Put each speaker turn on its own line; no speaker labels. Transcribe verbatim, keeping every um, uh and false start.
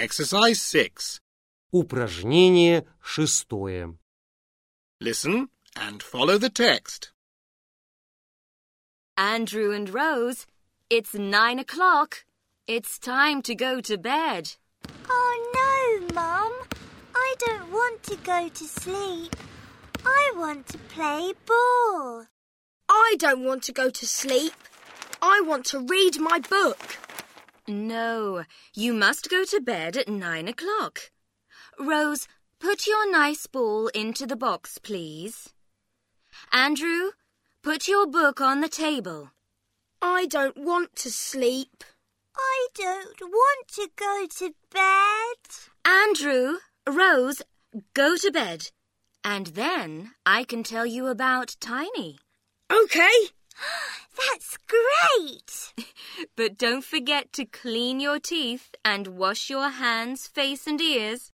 Exercise six.
Упражнение шестое.
Listen and follow the text.
Andrew and Rose, it's nine o'clock. It's time to go to bed.
Oh no, Mum. I don't want to go to sleep. I want to play ball.
I don't want to go to sleep. I want to read my book.
No, you must go to bed at nine o'clock. Rose, put your nice ball into the box, please. Andrew, put your book on the table.
I don't want to sleep.
I don't want to go to bed.
Andrew, Rose, go to bed. And then I can tell you about Tiny.
OK.
That's great.
But don't forget to clean your teeth and wash your hands, face and ears.